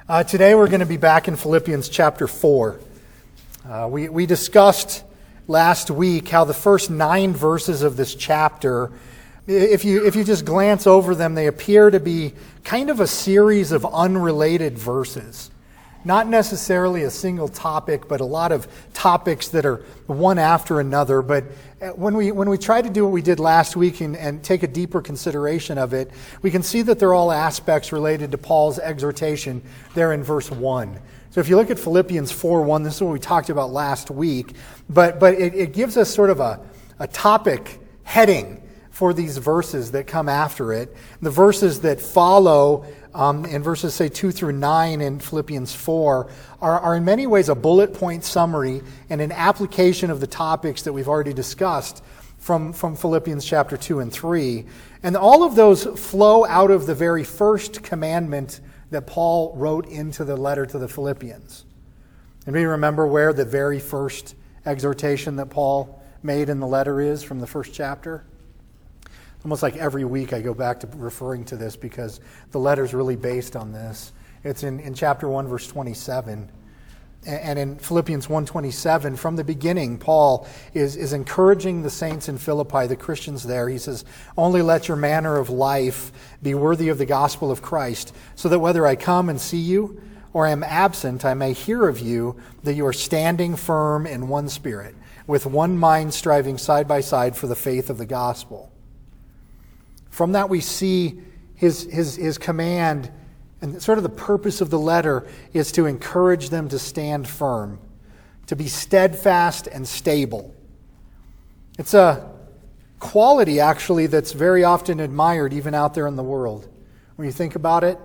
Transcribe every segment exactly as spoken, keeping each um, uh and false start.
Uh, today we're going to be back in Philippians chapter four. Uh, we, we discussed last week how the first nine verses of this chapter, if you, if you just glance over them, they appear to be kind of a series of unrelated verses. Not necessarily a single topic, but a lot of topics that are one after another. But when we when we try to do what we did last week and, and take a deeper consideration of it, we can see that they're all aspects related to Paul's exhortation there in verse one. So if you look at Philippians four one, this is what we talked about last week. But but it, it gives us sort of a, a topic heading for these verses that come after it. The verses that follow um, in verses, say, two through nine in Philippians four are, are in many ways a bullet point summary and an application of the topics that we've already discussed from, from Philippians chapter two and three. And all of those flow out of the very first commandment that Paul wrote into the letter to the Philippians. And we remember where the very first exhortation that Paul made in the letter is from the first chapter? Almost like every week I go back to referring to this because the letter's really based on this. It's in, in chapter one, verse twenty-seven. And in Philippians one twenty-seven, from the beginning, Paul is, is encouraging the saints in Philippi, the Christians there. He says, "Only let your manner of life be worthy of the gospel of Christ, so that whether I come and see you or am absent, I may hear of you that you are standing firm in one spirit, with one mind striving side by side for the faith of the gospel." From that we see his, his, his command, and sort of the purpose of the letter is to encourage them to stand firm, to be steadfast and stable. It's a quality, actually, that's very often admired even out there in the world. When you think about it,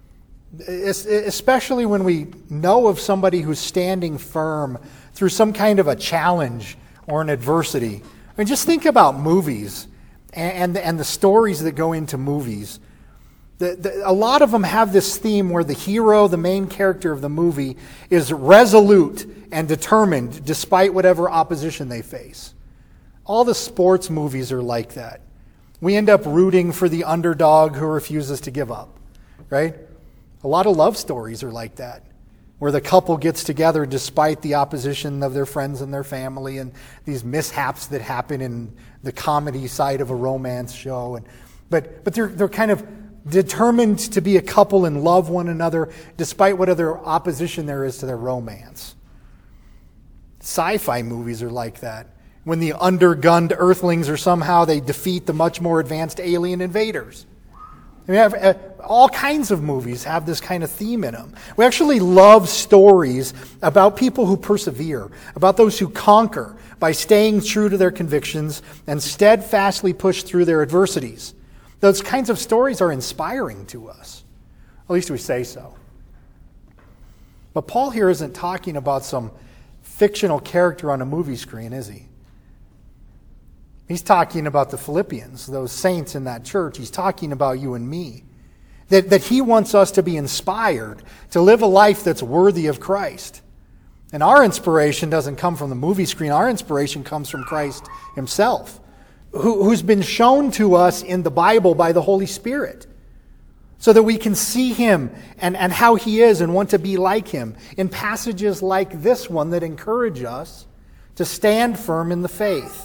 especially when we know of somebody who's standing firm through some kind of a challenge or an adversity. I mean, just think about movies. And, and the stories that go into movies. The, the, a lot of them have this theme where the hero, the main character of the movie, is resolute and determined despite whatever opposition they face. All the sports movies are like that. We end up rooting for the underdog who refuses to give up, right? A lot of love stories are like that, where the couple gets together despite the opposition of their friends and their family and these mishaps that happen in the comedy side of a romance show. And but but they're they're kind of determined to be a couple and love one another despite what other opposition there is to their romance. Sci-fi movies are like that. When the undergunned earthlings are somehow they defeat the much more advanced alien invaders. We have uh, all kinds of movies have this kind of theme in them. We actually love stories about people who persevere, about those who conquer by staying true to their convictions and steadfastly push through their adversities. Those kinds of stories are inspiring to us. At least we say so. But Paul here isn't talking about some fictional character on a movie screen, is he? He's talking about the Philippians, those saints in that church. He's talking about you and me. That, that he wants us to be inspired to live a life that's worthy of Christ. And our inspiration doesn't come from the movie screen. Our inspiration comes from Christ himself, who, who's been shown to us in the Bible by the Holy Spirit, so that we can see him and, and how he is and want to be like him in passages like this one that encourage us to stand firm in the faith.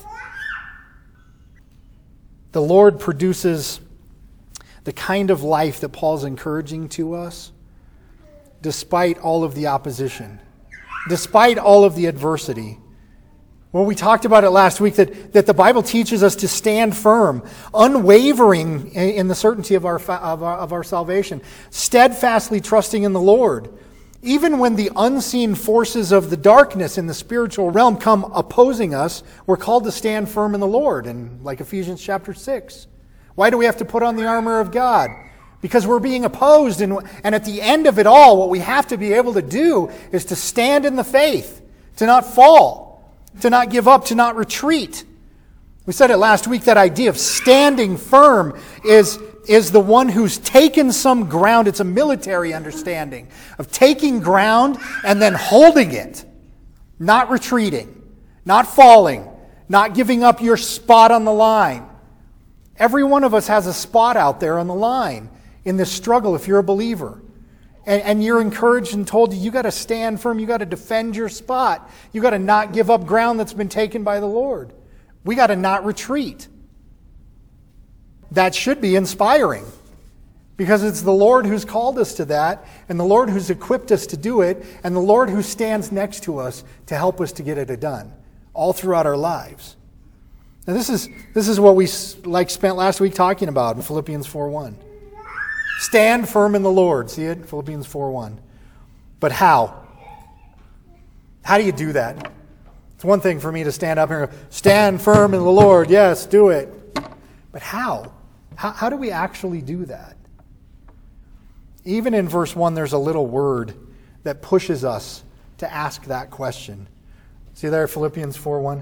The Lord produces the kind of life that Paul's encouraging to us despite all of the opposition, despite all of the adversity. Well, we talked about it last week that, that the Bible teaches us to stand firm, unwavering in, in the certainty of our, of our of our salvation, steadfastly trusting in the Lord. Even when the unseen forces of the darkness in the spiritual realm come opposing us, we're called to stand firm in the Lord, and like Ephesians chapter six. Why do we have to put on the armor of God? Because we're being opposed, and, and at the end of it all, what we have to be able to do is to stand in the faith, to not fall, to not give up, to not retreat. We said it last week, that idea of standing firm is is the one who's taken some ground. It's a military understanding of taking ground and then holding it, not retreating, not falling, not giving up your spot on the line. Every one of us has a spot out there on the line in this struggle if you're a believer. And, and you're encouraged and told you got to stand firm, you got to defend your spot. You got to not give up ground that's been taken by the Lord. We got to not retreat. That should be inspiring. Because it's the Lord who's called us to that, and the Lord who's equipped us to do it, and the Lord who stands next to us to help us to get it done, all throughout our lives. Now this is this is what we like spent last week talking about in Philippians four one. Stand firm in the Lord. See it? Philippians four one. But how? How do you do that? It's one thing for me to stand up here and go, stand firm in the Lord. Yes, do it. But how? How, how do we actually do that? Even in verse one, there's a little word that pushes us to ask that question. See there, Philippians four one?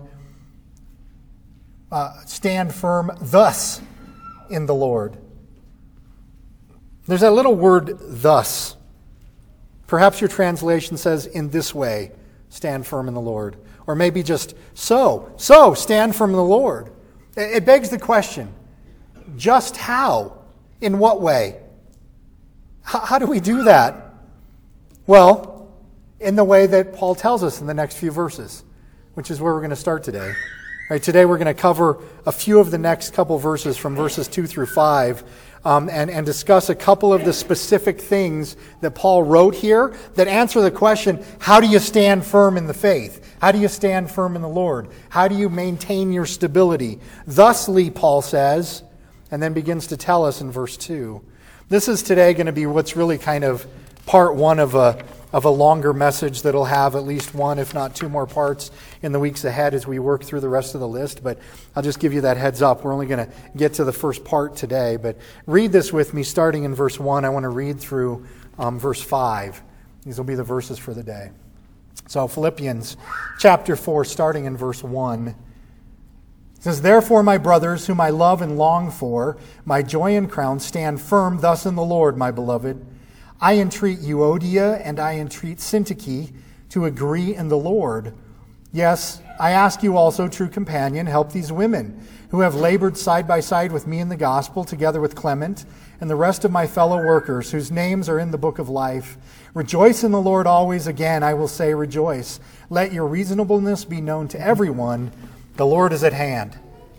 Uh, stand firm thus in the Lord. There's that little word, thus. Perhaps your translation says, in this way, stand firm in the Lord. Or maybe just, so, so, stand firm in the Lord. It begs the question, just how? In what way? How, how do we do that? Well, in the way that Paul tells us in the next few verses, which is where we're going to start today. Right, today we're going to cover a few of the next couple verses from verses two through five um, and, and discuss a couple of the specific things that Paul wrote here that answer the question, how do you stand firm in the faith? How do you stand firm in the Lord? How do you maintain your stability? Thusly, Paul says, and then begins to tell us in verse two. This is today going to be what's really kind of part one of a of a longer message that'll have at least one, if not two more parts in the weeks ahead as we work through the rest of the list. But I'll just give you that heads up. We're only going to get to the first part today. But read this with me starting in verse one. I want to read through um, verse five. These will be the verses for the day. So Philippians chapter four, starting in verse one. It says, therefore, my brothers, whom I love and long for, my joy and crown, stand firm thus in the Lord, my beloved. I entreat Euodia and I entreat Syntyche to agree in the Lord. Yes, I ask you also, true companion, help these women who have labored side by side with me in the gospel, together with Clement and the rest of my fellow workers, whose names are in the book of life. Rejoice in the Lord always. Again, I will say rejoice. Let your reasonableness be known to everyone. The Lord is at hand.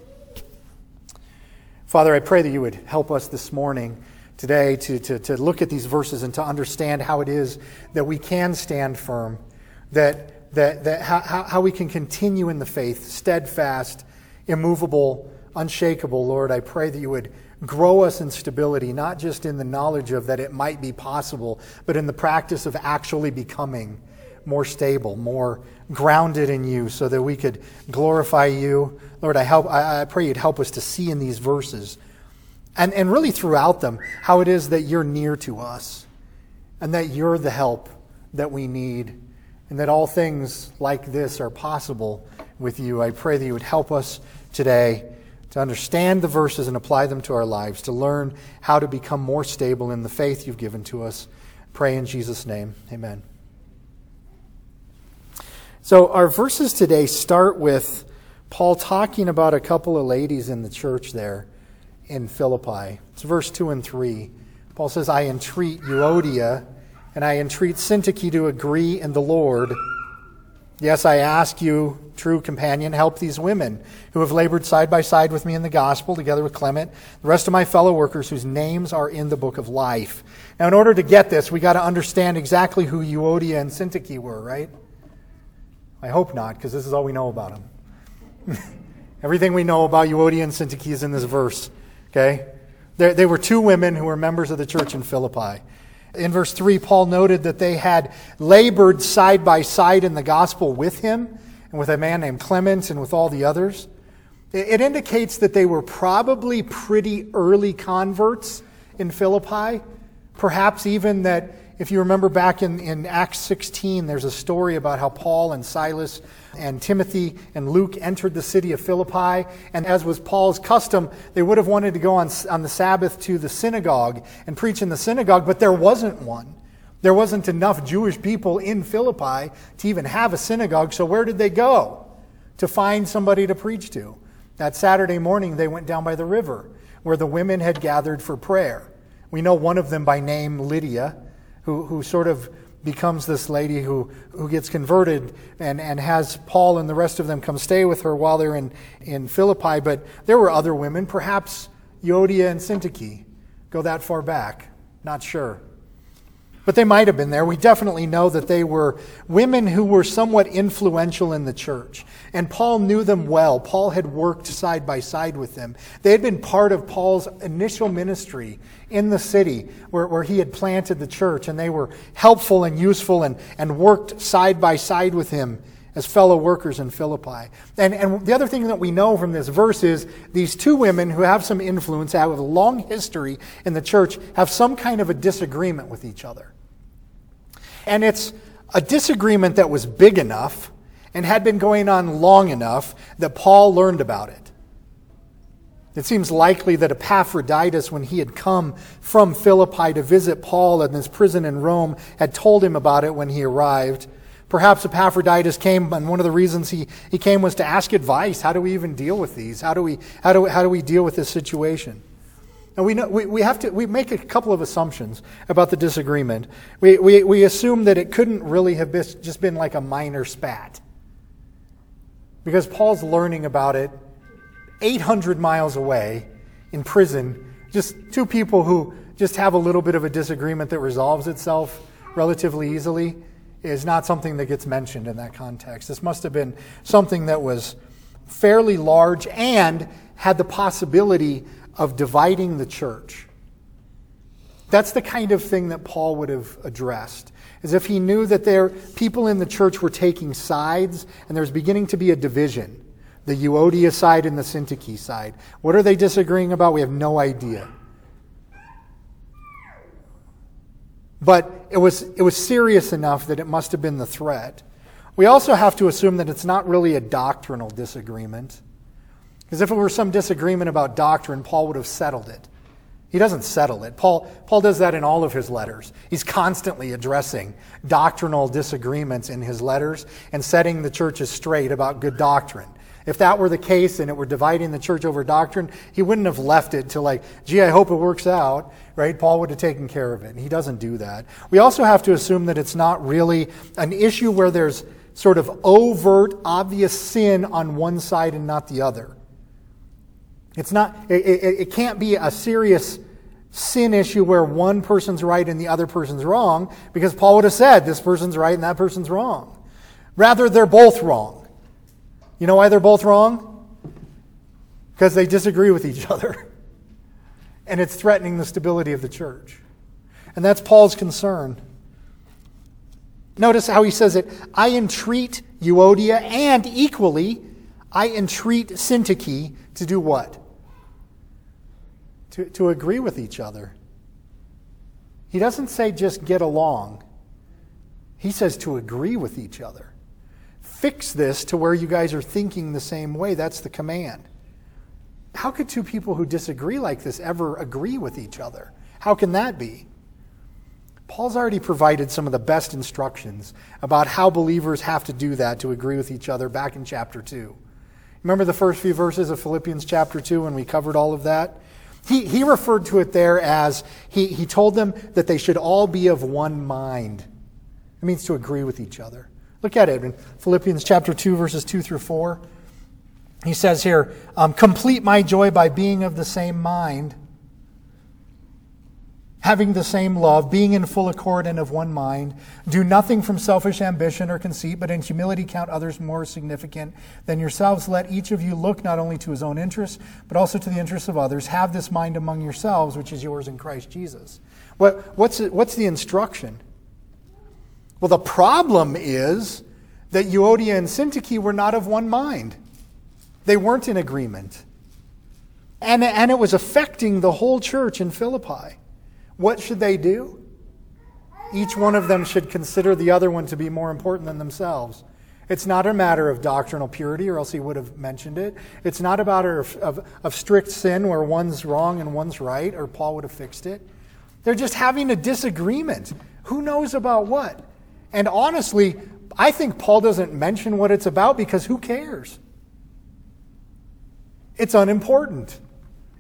Father, I pray that you would help us this morning today to, to, to look at these verses and to understand how it is that we can stand firm, that, that, that how, how we can continue in the faith, steadfast, immovable, unshakable. Lord, I pray that you would grow us in stability, not just in the knowledge of that it might be possible, but in the practice of actually becoming more stable, more grounded in you so that we could glorify you. Lord, I, help, I, I pray you'd help us to see in these verses And, and really throughout them, how it is that you're near to us and that you're the help that we need and that all things like this are possible with you. I pray that you would help us today to understand the verses and apply them to our lives, to learn how to become more stable in the faith you've given to us. Pray in Jesus' name. Amen. So our verses today start with Paul talking about a couple of ladies in the church there in Philippi. It's verse two and three. Paul says, I entreat Euodia and I entreat Syntyche to agree in the Lord. Yes, I ask you, true companion, help these women who have labored side by side with me in the gospel, together with Clement, the rest of my fellow workers whose names are in the book of life. Now, in order to get this, we got to understand exactly who Euodia and Syntyche were, right? I hope not, because this is all we know about them. Everything we know about Euodia and Syntyche is in this verse. Okay? They, they were two women who were members of the church in Philippi. In verse three, Paul noted that they had labored side by side in the gospel with him and with a man named Clement and with all the others. It, it indicates that they were probably pretty early converts in Philippi. Perhaps even that, if you remember back in, in Acts sixteen, there's a story about how Paul and Silas and Timothy and Luke entered the city of Philippi. And as was Paul's custom, they would have wanted to go on, on the Sabbath to the synagogue and preach in the synagogue, but there wasn't one. There wasn't enough Jewish people in Philippi to even have a synagogue. So where did they go to find somebody to preach to? That Saturday morning, they went down by the river where the women had gathered for prayer. We know one of them by name, Lydia. who, who sort of becomes this lady who, who gets converted and, and has Paul and the rest of them come stay with her while they're in, in Philippi. But there were other women, perhaps Euodia and Syntyche. Go that far back, not sure. But they might have been there. We definitely know that they were women who were somewhat influential in the church. And Paul knew them well. Paul had worked side by side with them. They had been part of Paul's initial ministry in the city where, where he had planted the church. And they were helpful and useful and, and worked side by side with him as fellow workers in Philippi. And, and the other thing that we know from this verse is these two women who have some influence, have a long history in the church, have some kind of a disagreement with each other. And it's a disagreement that was big enough and had been going on long enough that Paul learned about it. It seems likely that Epaphroditus, when he had come from Philippi to visit Paul in his prison in Rome, had told him about it when he arrived. Perhaps Epaphroditus came, and one of the reasons he, he came was to ask advice. How do we even deal with these? How do we how do how do we deal with this situation? And we know we, we have to we make a couple of assumptions about the disagreement. We we we assume that it couldn't really have been, just been like a minor spat, because Paul's learning about it eight hundred miles away in prison. Just two people who just have a little bit of a disagreement that resolves itself relatively easily is not something that gets mentioned in that context. This must have been something that was fairly large and had the possibility of dividing the church. That's the kind of thing that Paul would have addressed. As if he knew that there people in the church were taking sides and there's beginning to be a division. The Euodia side and the Syntyche side. What are they disagreeing about? We have no idea. But it was it was serious enough that it must have been the threat. We also have to assume that it's not really a doctrinal disagreement. Because if it were some disagreement about doctrine, Paul would have settled it. He doesn't settle it. Paul, Paul does that in all of his letters. He's constantly addressing doctrinal disagreements in his letters and setting the churches straight about good doctrine. If that were the case and it were dividing the church over doctrine, he wouldn't have left it to like, gee, I hope it works out, right? Paul would have taken care of it. And he doesn't do that. We also have to assume that it's not really an issue where there's sort of overt, obvious sin on one side and not the other. It's not, it, it, it can't be a serious sin issue where one person's right and the other person's wrong, because Paul would have said this person's right and that person's wrong. Rather, they're both wrong. You know why they're both wrong? Because they disagree with each other. And it's threatening the stability of the church. And that's Paul's concern. Notice how he says it. I entreat Euodia, and equally, I entreat Syntyche to do what? To, to agree with each other. He doesn't say just get along. He says to agree with each other. Fix this to where you guys are thinking the same way. That's the command. How could two people who disagree like this ever agree with each other? How can that be? Paul's already provided some of the best instructions about how believers have to do that to agree with each other back in chapter two. Remember the first few verses of Philippians chapter two when we covered all of that? He, he referred to it there as, he, he told them that they should all be of one mind. It means to agree with each other. Look at it in Philippians chapter two, verses two through four. He says here, um, complete my joy by being of the same mind, having the same love, being in full accord and of one mind. Do nothing from selfish ambition or conceit, but in humility count others more significant than yourselves. Let each of you look not only to his own interests, but also to the interests of others. Have this mind among yourselves, which is yours in Christ Jesus. What, what's, it, what's the instruction? Well, the problem is that Euodia and Syntyche were not of one mind. They weren't in agreement. And, and it was affecting the whole church in Philippi. What should they do? Each one of them should consider the other one to be more important than themselves. It's not a matter of doctrinal purity, or else he would have mentioned it. It's not a matter of, of, of strict sin where one's wrong and one's right, or Paul would have fixed it. They're just having a disagreement. Who knows about what? And honestly, I think Paul doesn't mention what it's about because who cares? It's unimportant.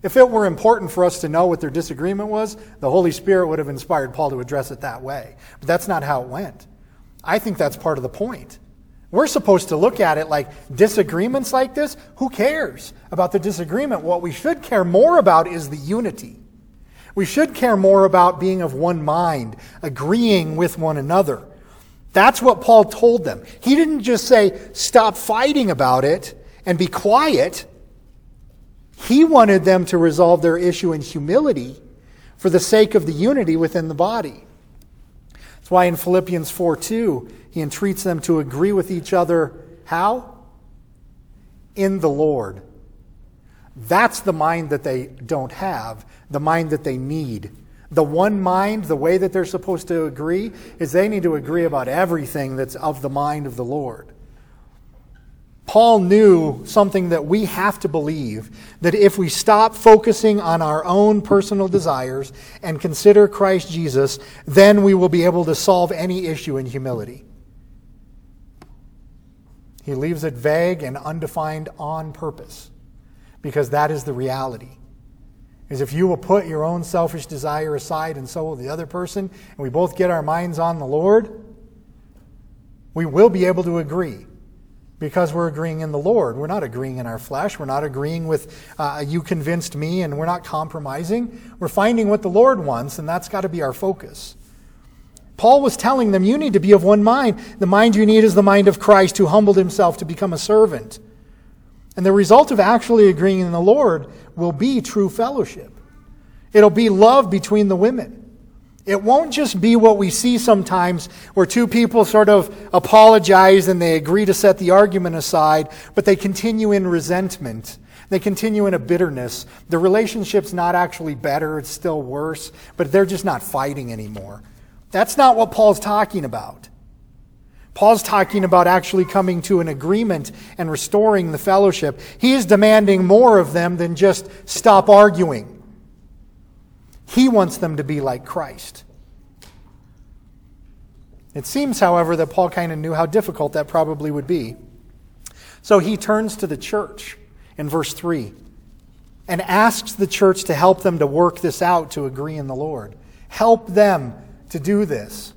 If it were important for us to know what their disagreement was, the Holy Spirit would have inspired Paul to address it that way. But that's not how it went. I think that's part of the point. We're supposed to look at it like disagreements like this. Who cares about the disagreement? What we should care more about is the unity. We should care more about being of one mind, agreeing with one another. That's what Paul told them. He didn't just say, stop fighting about it and be quiet. He wanted them to resolve their issue in humility for the sake of the unity within the body. That's why in Philippians four two, he entreats them to agree with each other. How? In the Lord. That's the mind that they don't have, the mind that they need. The one mind, the way that they're supposed to agree, is they need to agree about everything that's of the mind of the Lord. Paul knew something that we have to believe, that if we stop focusing on our own personal desires and consider Christ Jesus, then we will be able to solve any issue in humility. He leaves it vague and undefined on purpose, because that is the reality. Is if you will put your own selfish desire aside and so will the other person, and we both get our minds on the Lord, we will be able to agree. Because we're agreeing in the Lord. We're not agreeing in our flesh. We're not agreeing with, uh, you convinced me, and we're not compromising. We're finding what the Lord wants, and that's got to be our focus. Paul was telling them, you need to be of one mind. The mind you need is the mind of Christ, who humbled himself to become a servant. And the result of actually agreeing in the Lord will be true fellowship. It'll be love between the women. It won't just be what we see sometimes where two people sort of apologize and they agree to set the argument aside, but they continue in resentment. They continue in a bitterness. The relationship's not actually better, it's still worse, but they're just not fighting anymore. That's not what Paul's talking about. Paul's talking about actually coming to an agreement and restoring the fellowship. He is demanding more of them than just stop arguing. He wants them to be like Christ. It seems, however, that Paul kind of knew how difficult that probably would be. So he turns to the church in verse three and asks the church to help them to work this out, to agree in the Lord. Help them to do this.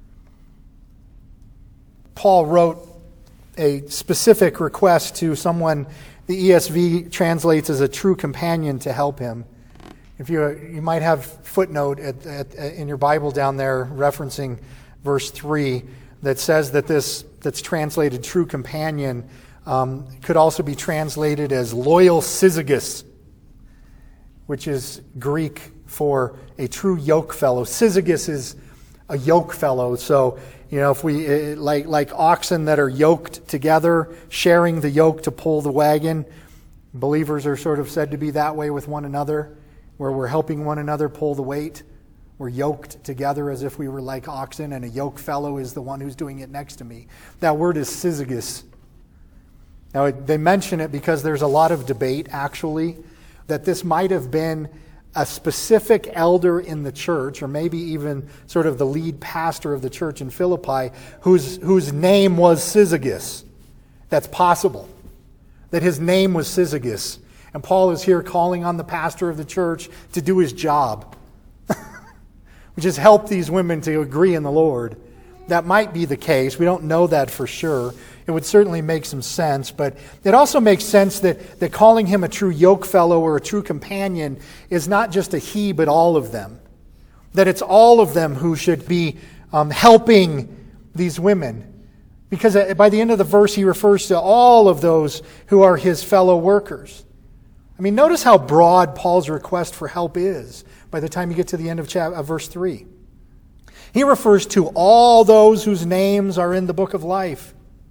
Paul wrote a specific request to someone the E S V translates as a true companion to help him. If you you might have footnote at, at, in your Bible down there referencing verse three that says that this that's translated true companion um, could also be translated as loyal syzygus, which is Greek for a true yoke fellow. Syzygus is a yoke fellow. So, you know, if we like like oxen that are yoked together, sharing the yoke to pull the wagon, believers are sort of said to be that way with one another, where we're helping one another pull the weight. We're yoked together as if we were like oxen, and a yoke fellow is the one who's doing it next to me. That word is syzygus. Now, they mention it because there's a lot of debate, actually, that this might have been a specific elder in the church, or maybe even sort of the lead pastor of the church in Philippi, whose, whose name was Syzygus. That's possible, that his name was Syzygus. And Paul is here calling on the pastor of the church to do his job, which is help these women to agree in the Lord. That might be the case. We don't know that for sure. It would certainly make some sense, but it also makes sense that, that calling him a true yoke fellow or a true companion is not just a he, but all of them. That it's all of them who should be um, helping these women. Because by the end of the verse, he refers to all of those who are his fellow workers. I mean, notice how broad Paul's request for help is by the time you get to the end of chapter, uh, verse three. He refers to all those whose names are in the book of life.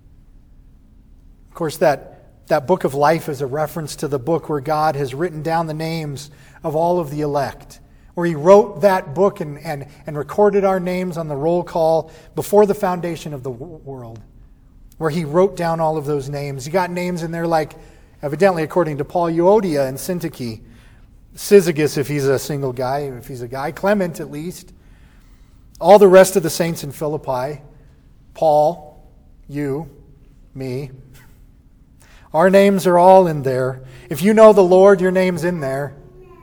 Of course, that, that book of life is a reference to the book where God has written down the names of all of the elect, where he wrote that book and, and, and recorded our names on the roll call before the foundation of the world, where he wrote down all of those names. You got names in there like, evidently according to Paul, Euodia and Syntyche, Syzygus if he's a single guy, if he's a guy, Clement at least, all the rest of the saints in Philippi, Paul, you, me. Our names are all in there. If you know the Lord, your name's in there.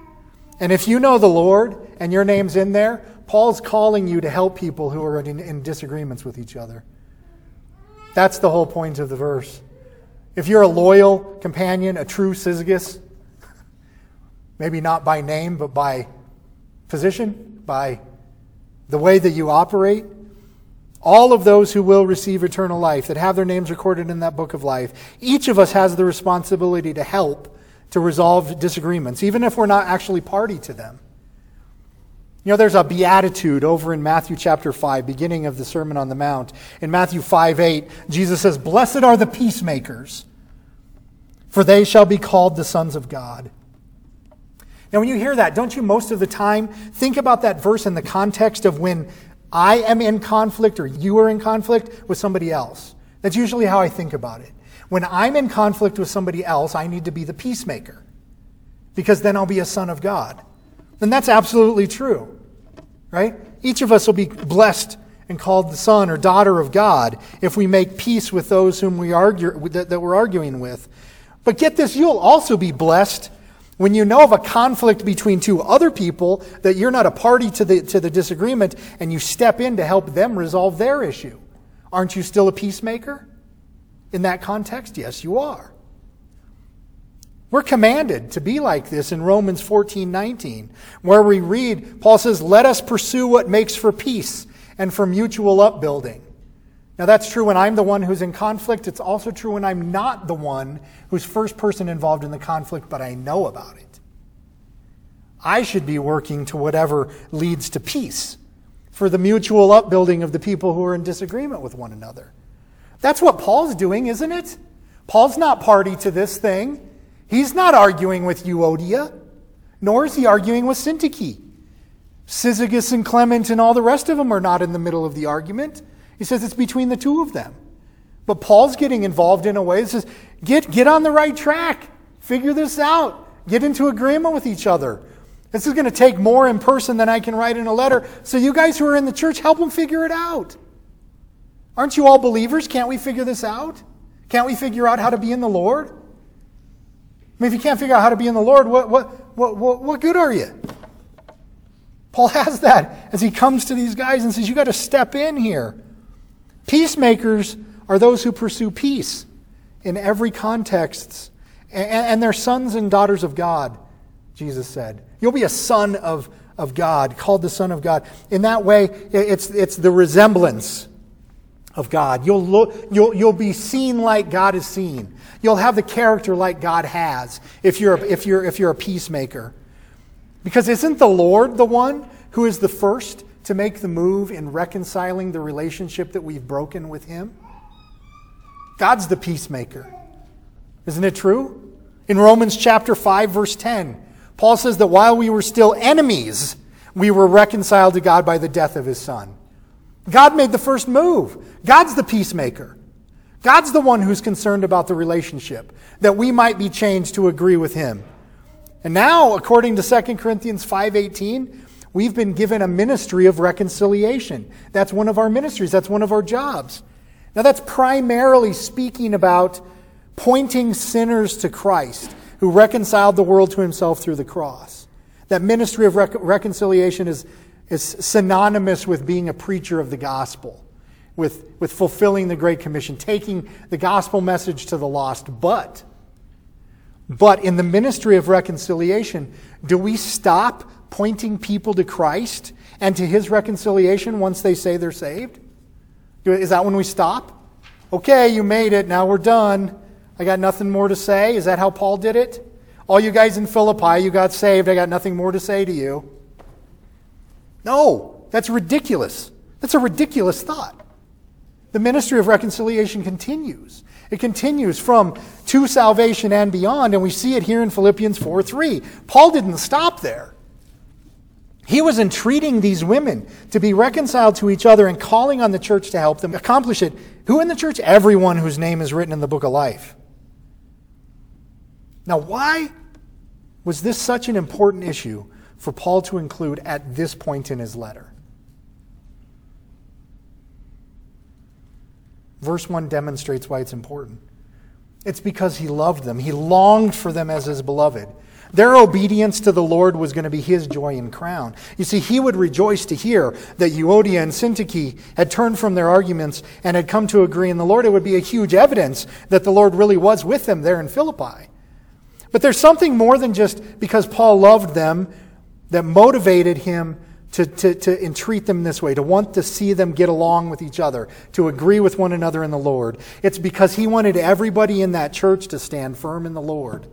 And if you know the Lord and your name's in there, Paul's calling you to help people who are in, in disagreements with each other. That's the whole point of the verse. If you're a loyal companion, a true syzygus, maybe not by name, but by position, by the way that you operate, all of those who will receive eternal life, that have their names recorded in that book of life, each of us has the responsibility to help to resolve disagreements, even if we're not actually party to them. You know, there's a beatitude over in Matthew chapter five, beginning of the Sermon on the Mount. In Matthew five eight, Jesus says, "Blessed are the peacemakers, for they shall be called the sons of God." Now, when you hear that, don't you most of the time think about that verse in the context of when I am in conflict or you are in conflict with somebody else? That's usually how I think about it. When I'm in conflict with somebody else, I need to be the peacemaker, because then I'll be a son of God. And that's absolutely true, right? Each of us will be blessed and called the son or daughter of God if we make peace with those whom we argue that, that we're arguing with. But get this, you'll also be blessed when you know of a conflict between two other people, that you're not a party to the to the disagreement, and you step in to help them resolve their issue. Aren't you still a peacemaker in that context? Yes, you are. We're commanded to be like this in Romans fourteen nineteen, where we read, Paul says, "Let us pursue what makes for peace and for mutual upbuilding." Now that's true when I'm the one who's in conflict. It's also true when I'm not the one who's first person involved in the conflict, but I know about it. I should be working to whatever leads to peace, for the mutual upbuilding of the people who are in disagreement with one another. That's what Paul's doing, isn't it? Paul's not party to this thing. He's not arguing with Euodia, nor is he arguing with Syntyche. Syzygus and Clement and all the rest of them are not in the middle of the argument. He says it's between the two of them. But Paul's getting involved in a way that says, get, get on the right track. Figure this out. Get into agreement with each other. This is going to take more in person than I can write in a letter. So you guys who are in the church, help them figure it out. Aren't you all believers? Can't we figure this out? Can't we figure out how to be in the Lord? I mean, if you can't figure out how to be in the Lord, what, what, what, what, what good are you? Paul has that as he comes to these guys and says, you got to step in here. Peacemakers are those who pursue peace in every context. And, and they're sons and daughters of God, Jesus said. You'll be a son of, of God, called the Son of God. In that way, it's, it's the resemblance of God. You'll, look, you'll, you'll be seen like God is seen. You'll have the character like God has if you're, if you're, if you're a peacemaker. Because isn't the Lord the one who is the first to make the move in reconciling the relationship that we've broken with Him? God's the peacemaker. Isn't it true? In Romans chapter five, verse ten, Paul says that while we were still enemies, we were reconciled to God by the death of His Son. God made the first move. God's the peacemaker. God's the one who's concerned about the relationship, that we might be changed to agree with Him. And now, according to Second Corinthians five eighteen, we've been given a ministry of reconciliation. That's one of our ministries. That's one of our jobs. Now, that's primarily speaking about pointing sinners to Christ, who reconciled the world to Himself through the cross. That ministry of rec- reconciliation is, is synonymous with being a preacher of the gospel, with, with fulfilling the Great Commission, taking the gospel message to the lost. But, but in the ministry of reconciliation, do we stop pointing people to Christ and to His reconciliation once they say they're saved? Is that when we stop? Okay, you made it, now we're done. I got nothing more to say. Is that how Paul did it? All you guys in Philippi, you got saved, I got nothing more to say to you. No, that's ridiculous. That's a ridiculous thought. The ministry of reconciliation continues. It continues from to salvation and beyond, and we see it here in Philippians four three. Paul didn't stop there. He was entreating these women to be reconciled to each other and calling on the church to help them accomplish it. Who in the church? Everyone whose name is written in the book of life. Now, why was this such an important issue for Paul to include at this point in his letter? Verse one demonstrates why it's important. It's because he loved them. He longed for them as his beloved. Their obedience to the Lord was going to be his joy and crown. You see, he would rejoice to hear that Euodia and Syntyche had turned from their arguments and had come to agree in the Lord. It would be a huge evidence that the Lord really was with them there in Philippi. But there's something more than just because Paul loved them that motivated him to, to, to entreat them this way, to want to see them get along with each other, to agree with one another in the Lord. It's because he wanted everybody in that church to stand firm in the Lord.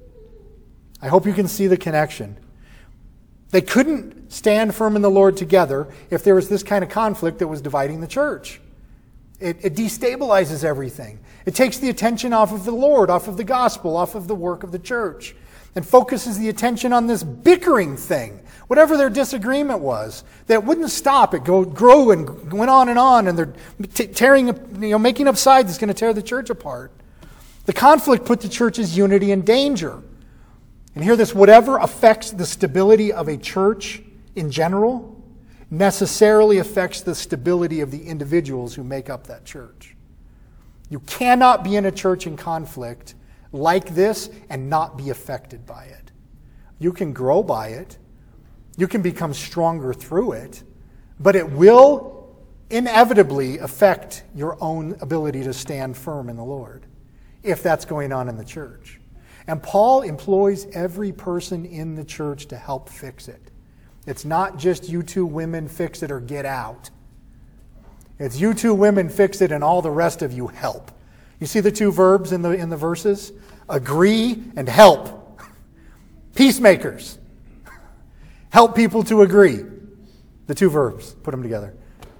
I hope you can see the connection. They couldn't stand firm in the Lord together if there was this kind of conflict that was dividing the church. It, it destabilizes everything. It takes the attention off of the Lord, off of the gospel, off of the work of the church, and focuses the attention on this bickering thing, whatever their disagreement was, that wouldn't stop. It go, grew and went on and on, and they're t- tearing, you know, making up sides that's going to tear the church apart. The conflict put the church's unity in danger. And hear this, whatever affects the stability of a church in general necessarily affects the stability of the individuals who make up that church. You cannot be in a church in conflict like this and not be affected by it. You can grow by it. You can become stronger through it. But it will inevitably affect your own ability to stand firm in the Lord if that's going on in the church. And Paul employs every person in the church to help fix it. It's not just you two women fix it or get out. It's you two women fix it and all the rest of you help. You see the two verbs in the in the verses? Agree and help. Peacemakers. Help people to agree. The two verbs. Put them together.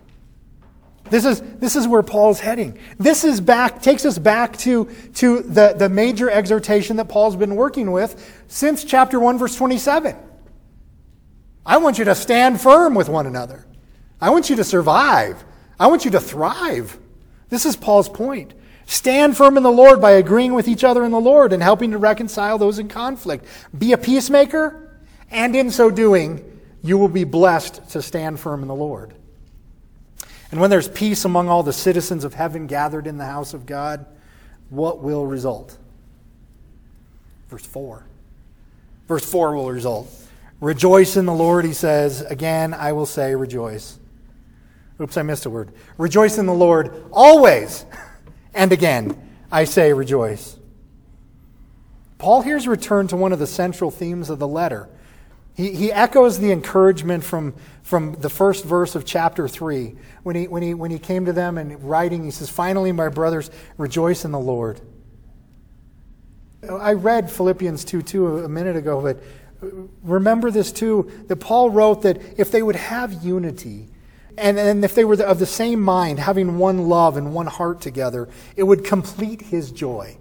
This is this is where Paul's heading. This is back takes us back to, to the, the major exhortation that Paul's been working with since chapter one, verse twenty-seven. I want you to stand firm with one another. I want you to survive. I want you to thrive. This is Paul's point. Stand firm in the Lord by agreeing with each other in the Lord and helping to reconcile those in conflict. Be a peacemaker, and in so doing, you will be blessed to stand firm in the Lord. And when there's peace among all the citizens of heaven gathered in the house of God, what will result? Verse four. Verse four will result. Rejoice in the Lord, he says. Again, I will say rejoice. Oops, I missed a word. Rejoice in the Lord always. And again, I say rejoice. Paul here's returned to one of the central themes of the letter. He, he echoes the encouragement from, from the first verse of chapter three. When he, when, he, when he came to them and writing, he says, finally, my brothers, rejoice in the Lord. I read Philippians two two a minute ago, but remember this too, that Paul wrote that if they would have unity, and, and if they were of the same mind, having one love and one heart together, it would complete his joy.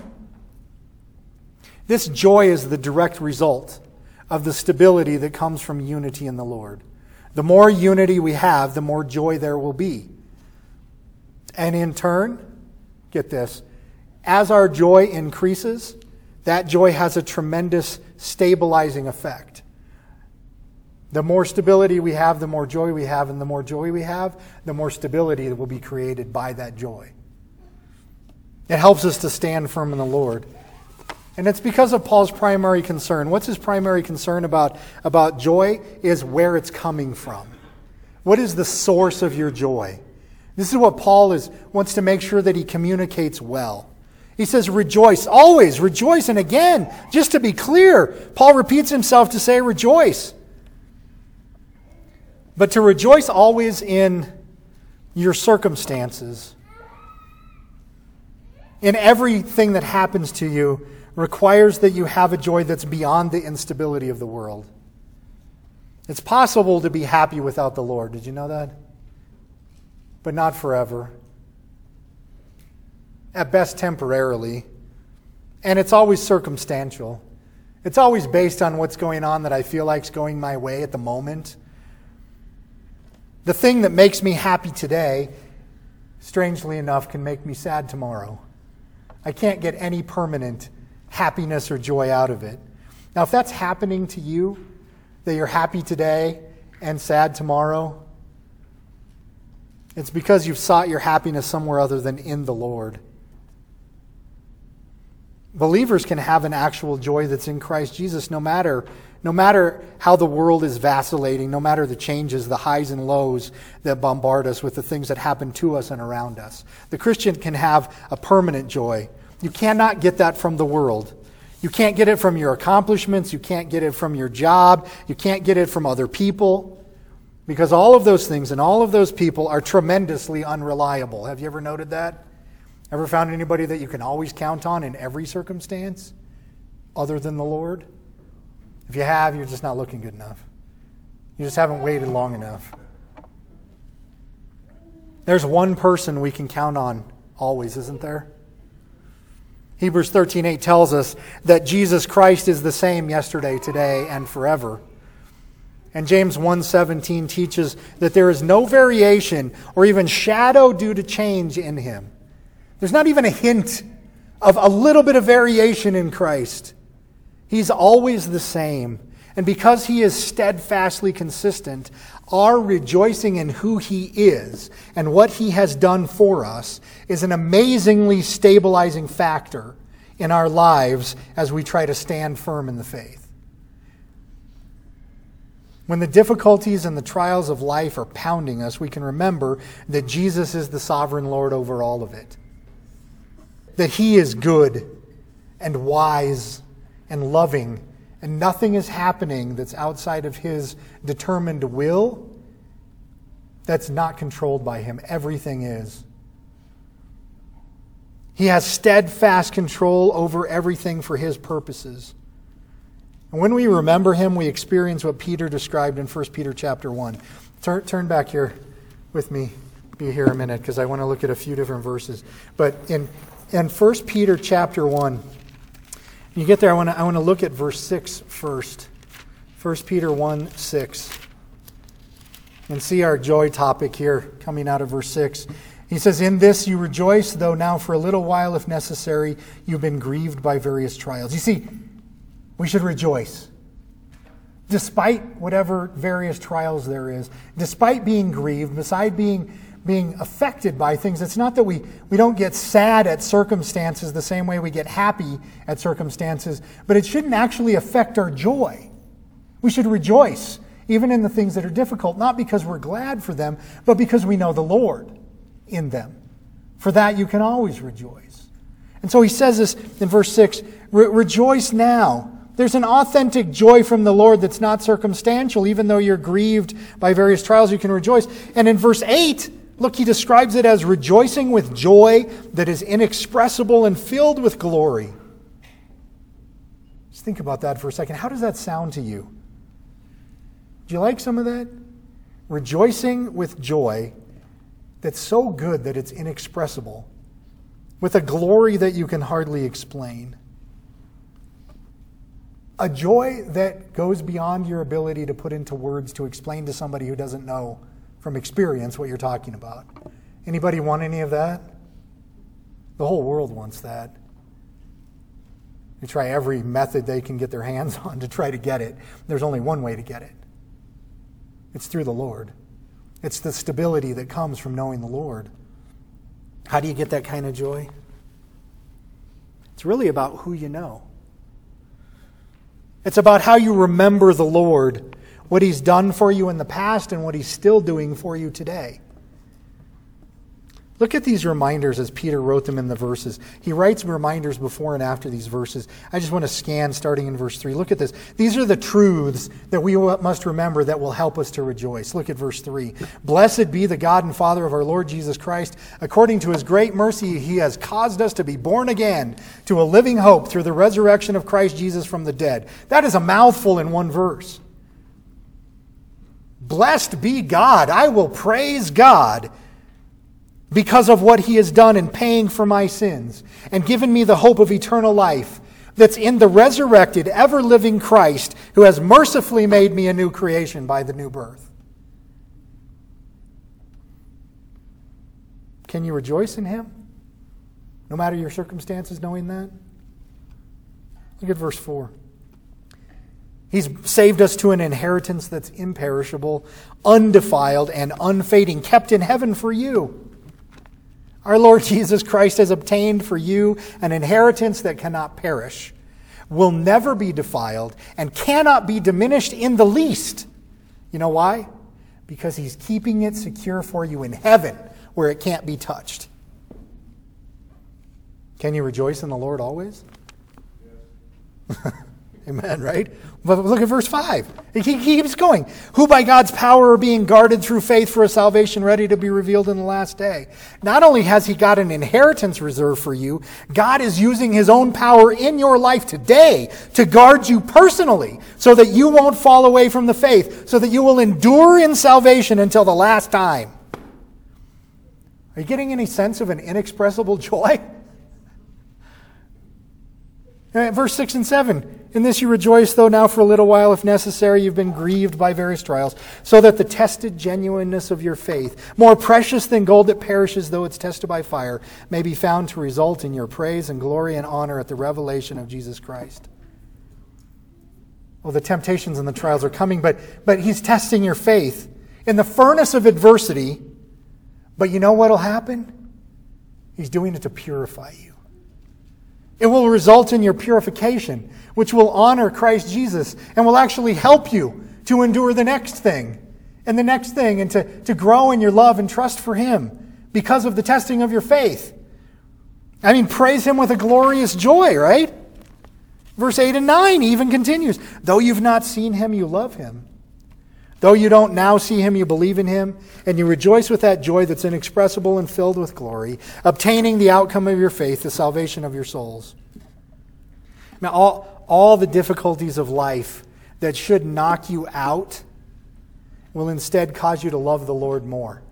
This joy is the direct result of the stability that comes from unity in the Lord. The more unity we have, the more joy there will be. And in turn, get this, as our joy increases, that joy has a tremendous stabilizing effect. The more stability we have, the more joy we have, and the more joy we have, the more stability that will be created by that joy. It helps us to stand firm in the Lord. And it's because of Paul's primary concern. What's his primary concern about, about joy is where it's coming from. What is the source of your joy? This is what Paul is wants to make sure that he communicates well. He says, rejoice, always rejoice. And again, just to be clear, Paul repeats himself to say rejoice. But to rejoice always in your circumstances, in everything that happens to you, requires that you have a joy that's beyond the instability of the world. It's possible to be happy without the Lord. Did you know that? But not forever. At best temporarily. And it's always circumstantial. It's always based on what's going on that I feel like's going my way at the moment. The thing that makes me happy today, strangely enough, can make me sad tomorrow. I can't get any permanent happiness or joy out of it. Now, if that's happening to you, that you're happy today and sad tomorrow, it's because you've sought your happiness somewhere other than in the Lord. Believers can have an actual joy that's in Christ Jesus no matter no matter how the world is vacillating, no matter the changes, the highs and lows that bombard us with the things that happen to us and around us. The Christian can have a permanent joy. You cannot get that from the world. You can't get it from your accomplishments. You can't get it from your job. You can't get it from other people. Because all of those things and all of those people are tremendously unreliable. Have you ever noted that? Ever found anybody that you can always count on in every circumstance other than the Lord? If you have, you're just not looking good enough. You just haven't waited long enough. There's one person we can count on always, isn't there? Hebrews thirteen eight tells us that Jesus Christ is the same yesterday, today, and forever. And James one seventeen teaches that there is no variation or even shadow due to change in him. There's not even a hint of a little bit of variation in Christ. He's always the same. And because he is steadfastly consistent, our rejoicing in who he is and what he has done for us is an amazingly stabilizing factor in our lives as we try to stand firm in the faith. When the difficulties and the trials of life are pounding us, we can remember that Jesus is the sovereign Lord over all of it. That he is good and wise and loving, and nothing is happening that's outside of his determined will that's not controlled by him. Everything is. He has steadfast control over everything for his purposes. And when we remember him, we experience what Peter described in First Peter chapter one. Turn, turn back here with me. Be here a minute because I want to look at a few different verses. But in, in First Peter chapter one, you get there, I want to I want to look at verse six first. First Peter one six. And see our joy topic here coming out of verse six. He says, "In this you rejoice, though now for a little while, if necessary, you've been grieved by various trials." You see, we should rejoice. Despite whatever various trials there is, despite being grieved, beside being being affected by things. It's not that we, we don't get sad at circumstances the same way we get happy at circumstances, but it shouldn't actually affect our joy. We should rejoice, even in the things that are difficult, not because we're glad for them, but because we know the Lord in them. For that you can always rejoice. And so he says this in verse six, Re- rejoice now. There's an authentic joy from the Lord that's not circumstantial. Even though you're grieved by various trials, you can rejoice. And in verse eight, look, he describes it as rejoicing with joy that is inexpressible and filled with glory. Just think about that for a second. How does that sound to you? Do you like some of that? Rejoicing with joy that's so good that it's inexpressible, with a glory that you can hardly explain. A joy that goes beyond your ability to put into words to explain to somebody who doesn't know from experience what you're talking about. Anybody want any of that? The whole world wants that. They try every method they can get their hands on to try to get it. There's only one way to get it. It's through the Lord. It's the stability that comes from knowing the Lord. How do you get that kind of joy? It's really about who you know. It's about how you remember the Lord, what he's done for you in the past and what he's still doing for you today. Look at these reminders as Peter wrote them in the verses. He writes reminders before and after these verses. I just want to scan starting in verse three. Look at this. These are the truths that we must remember that will help us to rejoice. Look at verse three. Blessed be the God and Father of our Lord Jesus Christ. According to his great mercy, he has caused us to be born again to a living hope through the resurrection of Christ Jesus from the dead. That is a mouthful in one verse. Blessed be God. I will praise God because of what he has done in paying for my sins and given me the hope of eternal life that's in the resurrected, ever-living Christ who has mercifully made me a new creation by the new birth. Can you rejoice in him? No matter your circumstances, knowing that? Look at verse four. He's saved us to an inheritance that's imperishable, undefiled, and unfading, kept in heaven for you. Our Lord Jesus Christ has obtained for you an inheritance that cannot perish, will never be defiled, and cannot be diminished in the least. You know why? Because he's keeping it secure for you in heaven, where it can't be touched. Can you rejoice in the Lord always? Yes. Amen, right? But look at verse five. He keeps going. Who by God's power are being guarded through faith for a salvation ready to be revealed in the last day. Not only has he got an inheritance reserved for you, God is using his own power in your life today to guard you personally so that you won't fall away from the faith, so that you will endure in salvation until the last time. Are you getting any sense of an inexpressible joy? Verse six and seven. In this you rejoice, though now for a little while, if necessary, you've been grieved by various trials, so that the tested genuineness of your faith, more precious than gold that perishes though it's tested by fire, may be found to result in your praise and glory and honor at the revelation of Jesus Christ. Well, the temptations and the trials are coming, but, but he's testing your faith in the furnace of adversity. But you know what will happen? He's doing it to purify you. It will result in your purification, which will honor Christ Jesus and will actually help you to endure the next thing and the next thing and to, to grow in your love and trust for him because of the testing of your faith. I mean, praise him with a glorious joy, right? Verse eight and nine even continues. Though you've not seen him, you love him. Though you don't now see him, you believe in him, and you rejoice with that joy that's inexpressible and filled with glory, obtaining the outcome of your faith, the salvation of your souls. Now, all, all the difficulties of life that should knock you out will instead cause you to love the Lord more.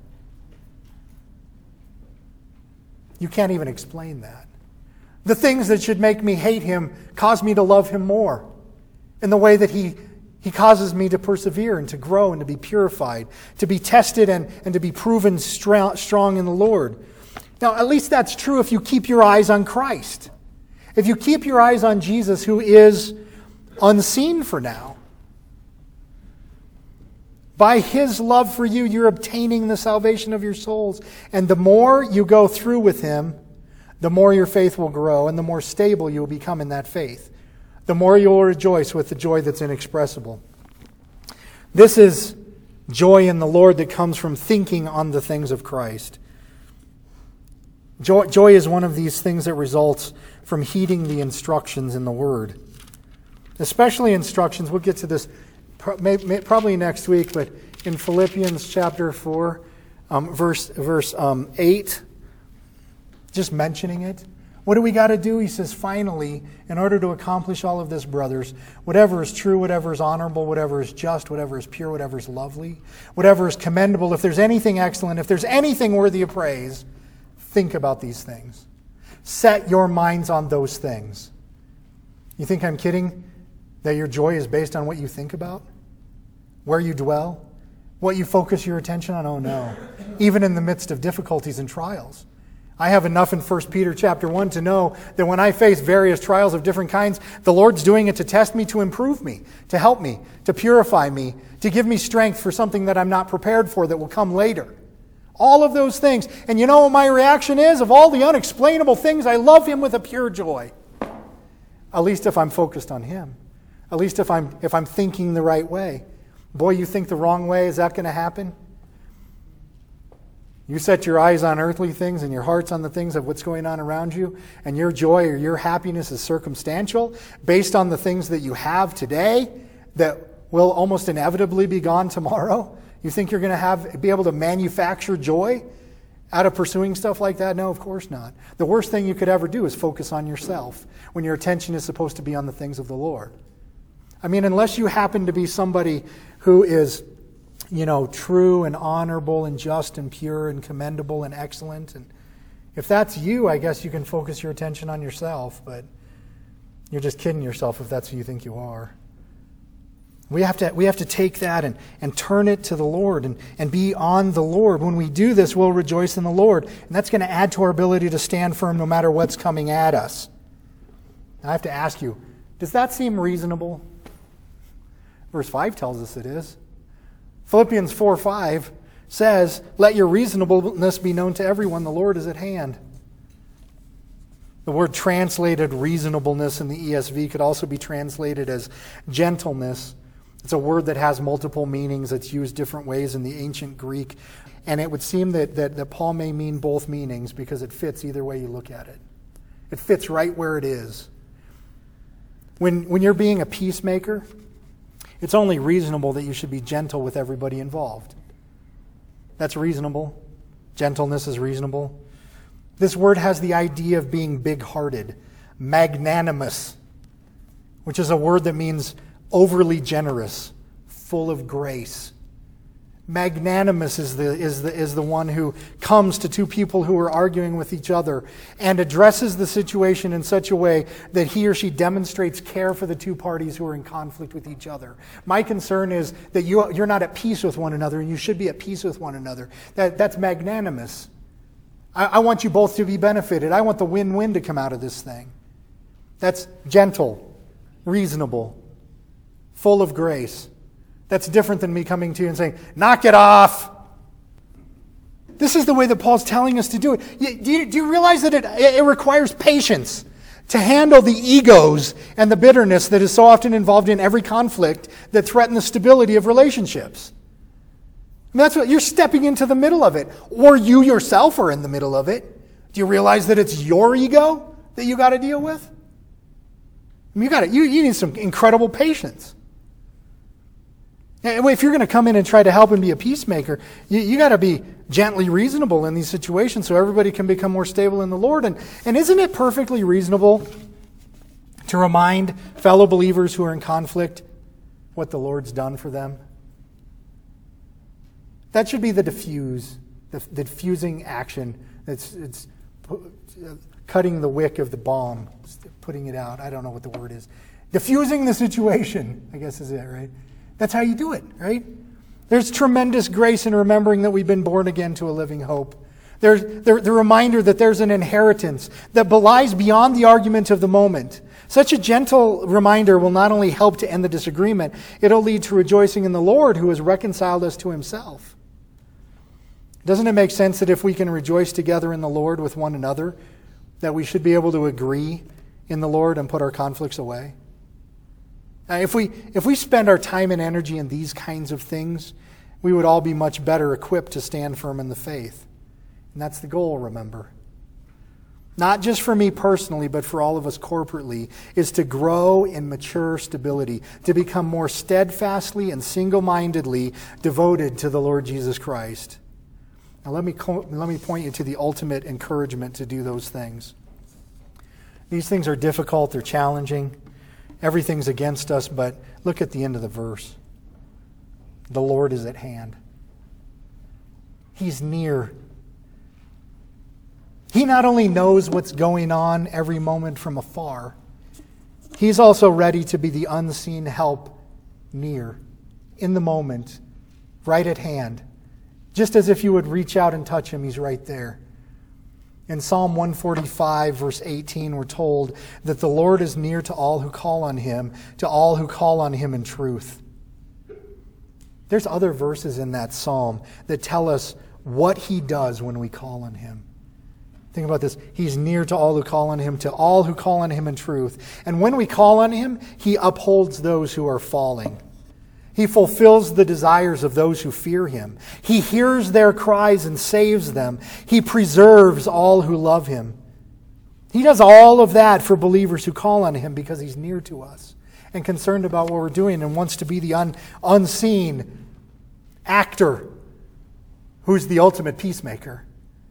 You can't even explain that. The things that should make me hate him cause me to love him more in the way that he He causes me to persevere and to grow and to be purified, to be tested and, and to be proven stra- strong in the Lord. Now, at least that's true if you keep your eyes on Christ. If you keep your eyes on Jesus, who is unseen for now. By his love for you, you're obtaining the salvation of your souls. And the more you go through with him, the more your faith will grow and the more stable you will become in that faith. The more you will rejoice with the joy that's inexpressible. This is joy in the Lord that comes from thinking on the things of Christ. Joy, joy is one of these things that results from heeding the instructions in the Word. Especially instructions, we'll get to this probably next week, but in Philippians chapter four, um, verse, verse um, eight, just mentioning it. What do we got to do? He says, finally, in order to accomplish all of this, brothers, whatever is true, whatever is honorable, whatever is just, whatever is pure, whatever is lovely, whatever is commendable, if there's anything excellent, if there's anything worthy of praise, think about these things. Set your minds on those things. You think I'm kidding? That your joy is based on what you think about? Where you dwell? What you focus your attention on? Oh no. Even in the midst of difficulties and trials. I have enough in First Peter chapter one to know that when I face various trials of different kinds, the Lord's doing it to test me, to improve me, to help me, to purify me, to give me strength for something that I'm not prepared for that will come later. All of those things. And you know what my reaction is? Of all the unexplainable things, I love him with a pure joy. At least if I'm focused on him. At least if I'm if I'm thinking the right way. Boy, you think the wrong way, is that going to happen? You set your eyes on earthly things and your heart's on the things of what's going on around you, and your joy or your happiness is circumstantial, based on the things that you have today that will almost inevitably be gone tomorrow. You think you're going to have be able to manufacture joy out of pursuing stuff like that? No, of course not. The worst thing you could ever do is focus on yourself when your attention is supposed to be on the things of the Lord. I mean, unless you happen to be somebody who is, you know, true and honorable and just and pure and commendable and excellent. And if that's you, I guess you can focus your attention on yourself, but you're just kidding yourself if that's who you think you are. We have to we have to take that and, and turn it to the Lord and, and be on the Lord. When we do this, we'll rejoice in the Lord. And that's going to add to our ability to stand firm no matter what's coming at us. I have to ask you, does that seem reasonable? Verse five tells us it is. Philippians four five says, let your reasonableness be known to everyone. The Lord is at hand. The word translated reasonableness in the E S V could also be translated as gentleness. It's a word that has multiple meanings. It's used different ways in the ancient Greek. And it would seem that, that, that Paul may mean both meanings because it fits either way you look at it. It fits right where it is. When, when you're being a peacemaker, it's only reasonable that you should be gentle with everybody involved. That's reasonable. Gentleness is reasonable. This word has the idea of being big-hearted, magnanimous, which is a word that means overly generous, full of grace. Magnanimous is the, is the, is the one who comes to two people who are arguing with each other and addresses the situation in such a way that he or she demonstrates care for the two parties who are in conflict with each other. My concern is that you, you're not at peace with one another, and you should be at peace with one another. That, that's magnanimous. I, I want you both to be benefited. I want the win-win to come out of this thing. That's gentle, reasonable, full of grace. That's different than me coming to you and saying, knock it off. This is the way that Paul's telling us to do it. Do you, do you realize that it, it requires patience to handle the egos and the bitterness that is so often involved in every conflict that threaten the stability of relationships? I mean, that's what you're stepping into the middle of it. Or you yourself are in the middle of it. Do you realize that it's your ego that you got to deal with? I mean, you got you, you need some incredible patience. If you're going to come in and try to help and be a peacemaker, you, you got to be gently reasonable in these situations so everybody can become more stable in the Lord. And, and isn't it perfectly reasonable to remind fellow believers who are in conflict what the Lord's done for them? That should be the diffuse, the, the diffusing action. It's, it's cutting the wick of the bomb, putting it out. I don't know what the word is. Diffusing the situation, I guess is it, right? That's how you do it, right? There's tremendous grace in remembering that we've been born again to a living hope. There's the, the reminder that there's an inheritance that belies beyond the argument of the moment. Such a gentle reminder will not only help to end the disagreement, it'll lead to rejoicing in the Lord who has reconciled us to himself. Doesn't it make sense that if we can rejoice together in the Lord with one another, that we should be able to agree in the Lord and put our conflicts away? Now, if we if we spend our time and energy in these kinds of things, we would all be much better equipped to stand firm in the faith. And that's the goal, remember. Not just for me personally, but for all of us corporately, is to grow in mature stability, to become more steadfastly and single-mindedly devoted to the Lord Jesus Christ. Now let me let me point you to the ultimate encouragement to do those things. These things are difficult, they're challenging. Everything's against us, but look at the end of the verse. The Lord is at hand. He's near. He not only knows what's going on every moment from afar, he's also ready to be the unseen help near, in the moment, right at hand. Just as if you would reach out and touch him, he's right there. In Psalm one forty-five, verse eighteen, we're told that the Lord is near to all who call on him, to all who call on him in truth. There's other verses in that psalm that tell us what he does when we call on him. Think about this. He's near to all who call on him, to all who call on him in truth. And when we call on him, he upholds those who are falling. He fulfills the desires of those who fear him. He hears their cries and saves them. He preserves all who love him. He does all of that for believers who call on him because he's near to us and concerned about what we're doing and wants to be the un, unseen actor who's the ultimate peacemaker,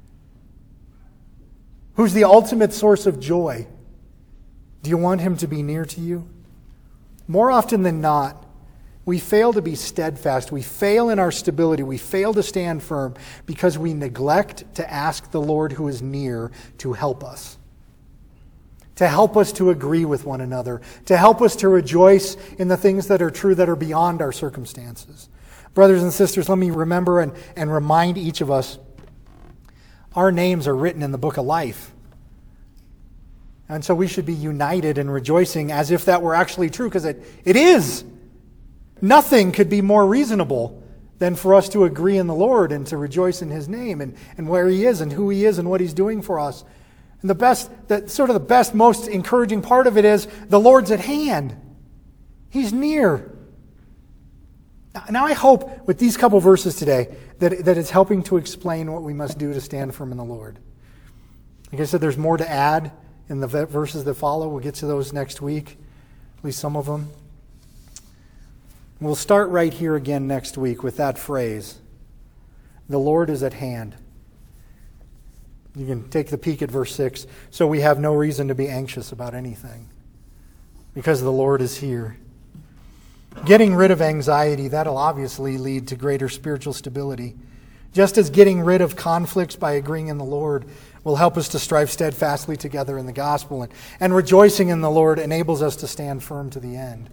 who's the ultimate source of joy. Do you want him to be near to you? More often than not, we fail to be steadfast. We fail in our stability. We fail to stand firm because we neglect to ask the Lord who is near to help us. To help us to agree with one another. To help us to rejoice in the things that are true, that are beyond our circumstances. Brothers and sisters, let me remember and, and remind each of us, our names are written in the book of life. And so we should be united and rejoicing as if that were actually true, because it, it is. Nothing could be more reasonable than for us to agree in the Lord and to rejoice in His name and, and where He is and who He is and what He's doing for us. And the best, the, sort of the best, most encouraging part of it is the Lord's at hand. He's near. Now I hope with these couple verses today that, that it's helping to explain what we must do to stand firm in the Lord. Like I said, there's more to add in the verses that follow. We'll get to those next week, at least some of them. We'll start right here again next week with that phrase, the Lord is at hand. You can take the peek at verse six. So we have no reason to be anxious about anything because the Lord is here. Getting rid of anxiety, that'll obviously lead to greater spiritual stability. Just as getting rid of conflicts by agreeing in the Lord will help us to strive steadfastly together in the gospel. And, and rejoicing in the Lord enables us to stand firm to the end.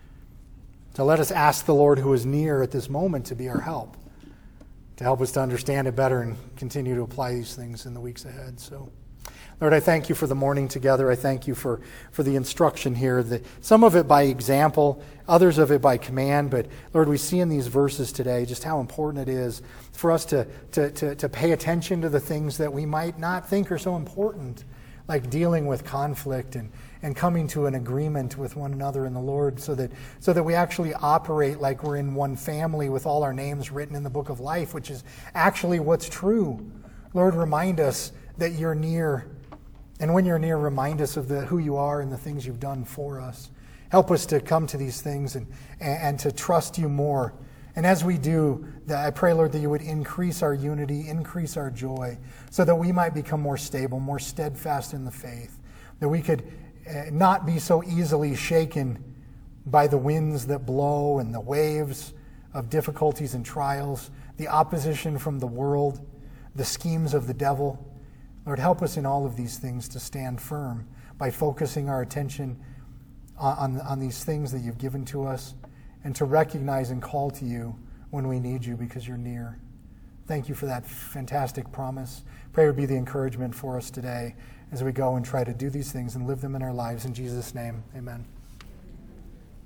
So let us ask the Lord who is near at this moment to be our help, to help us to understand it better and continue to apply these things in the weeks ahead. So, Lord, I thank you for the morning together. I thank you for, for the instruction here, the, some of it by example, others of it by command. But, Lord, we see in these verses today just how important it is for us to, to, to, to pay attention to the things that we might not think are so important, like dealing with conflict and, and coming to an agreement with one another in the Lord so that so that we actually operate like we're in one family with all our names written in the book of life, which is actually what's true. Lord, remind us that you're near. And when you're near, remind us of the who you are and the things you've done for us. Help us to come to these things and, and, and to trust you more. And as we do, that I pray, Lord, that you would increase our unity, increase our joy, so that we might become more stable, more steadfast in the faith, that we could not be so easily shaken by the winds that blow and the waves of difficulties and trials, the opposition from the world, the schemes of the devil. Lord, help us in all of these things to stand firm by focusing our attention on, on, on these things that you've given to us and to recognize and call to you when we need you because you're near. Thank you for that fantastic promise. Pray it would be the encouragement for us today as we go and try to do these things and live them in our lives. In Jesus' name, amen.